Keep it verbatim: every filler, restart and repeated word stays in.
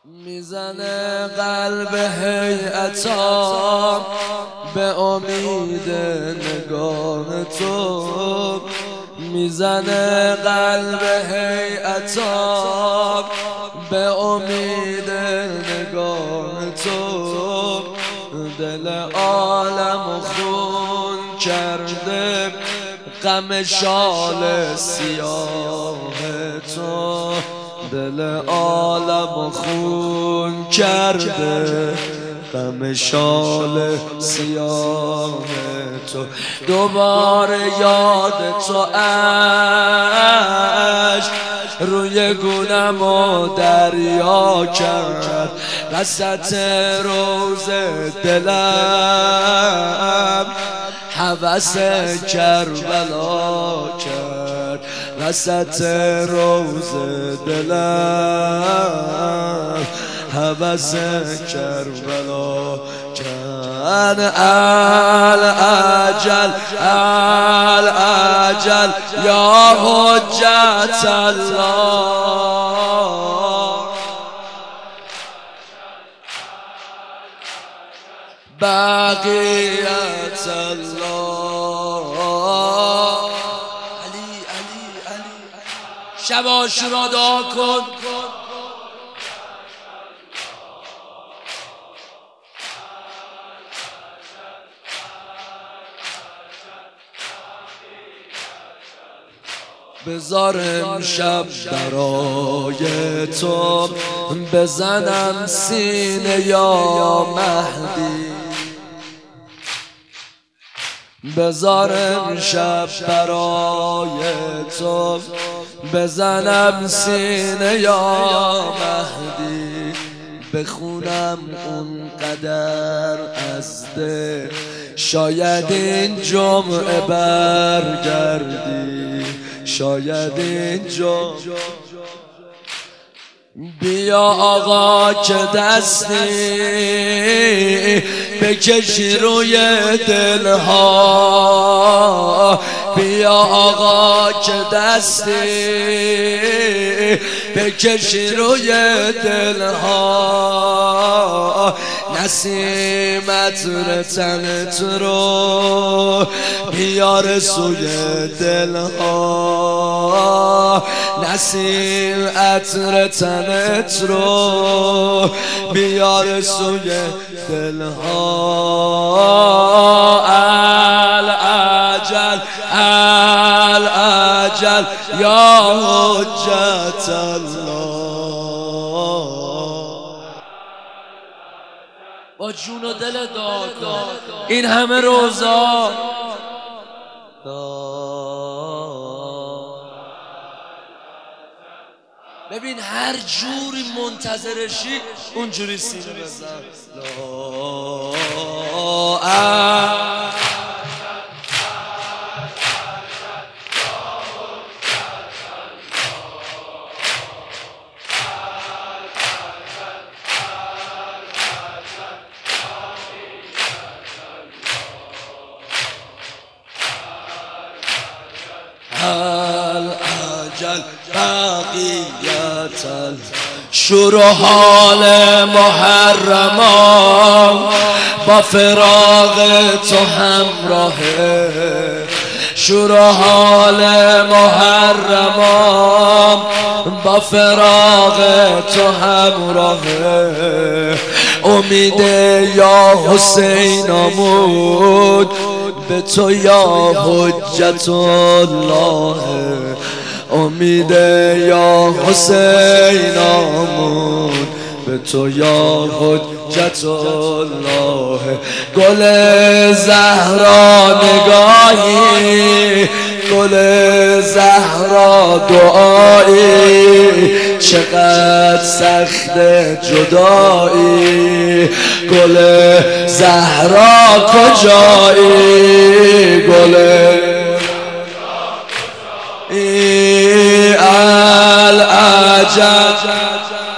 میزنه قلب هیئتا به امید نگاه تو، میزنه قلب هیئتا به امید نگاه تو، دل عالم خون کرده غم شال سیاه تو، دل عالم خون کرده غم شال سیاه تو. دوباره یاد تو عشق روی گونم و دریا کرد، وسط روز دلم هوس کربلا کرد، وسط روز دلم هوس کربلا کرد. الاجل الاجل یا حجت الله، بقیت الله. علی علی علی شب عاشورا دعا کن. بذار امشب برای تو بزنم سینه یا مهدی، بذار امشب برای تو بزنم سینه یا مهدی، بخونم اون قدر از ده شاید این جمعه برگردی، شاید این جمعه. بیا آقا که دستی بکشی روی دلها، بیا آقا که دستی بکشی روی دلها، نسیم عطر تنت رو بیار سوی دلها، نسیم عطر تنت رو بیار سوی دلها. الاجل الاجل یا حجت الله، با جون و دل دعا کن. این همه روزا ببین هر جوری منتظرشی اونجوری سینه بزن. الاجل بقیت شور حال محرمان با فراق تو همراهه، شور حال محرمان با فراق تو همراهه، امید یا حسین آمود به تو یا حجت الله، امید یا حسین آمود به تو یا حجت الله. گل زهرا نگاهی، گل زهرا دعایی، چقدر سخت جدایی، گل زهرا کجایی، گل الاجل